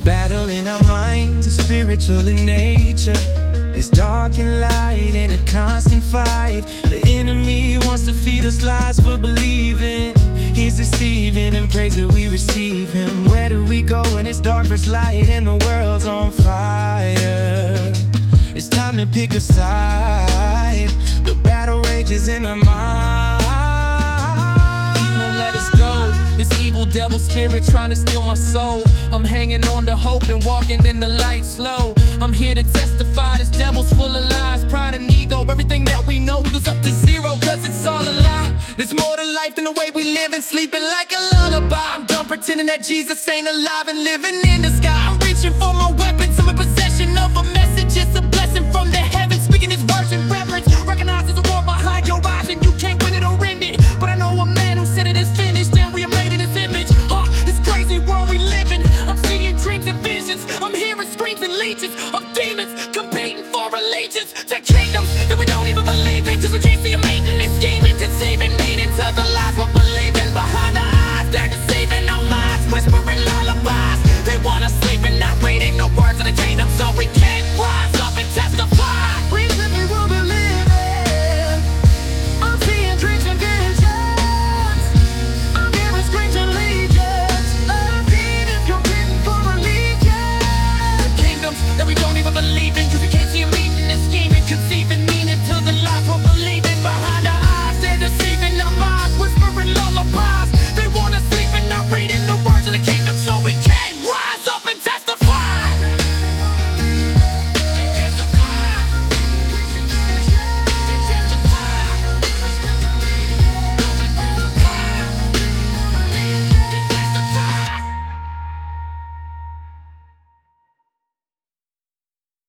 Battle in our minds is spiritual in nature. It's dark and light in a constant fight. The enemy wants to feed us lies for believing. He's deceiving and praise that we receive him. Where do we go when it's dark versus light and the world's on fire? It's time to pick a side. The battle rages in our mind. He won't let us go. This evil devil spirit trying to steal my soul. I'm hanging on to hope and walking in the light slow. I'm here to testify this devil's full of lies. Pride and ego, everything that we know goes up to zero, cause it's all a lie. There's more to life than the way we live and sleeping like a lullaby. I'm done pretending that Jesus ain't alive and living in the sky.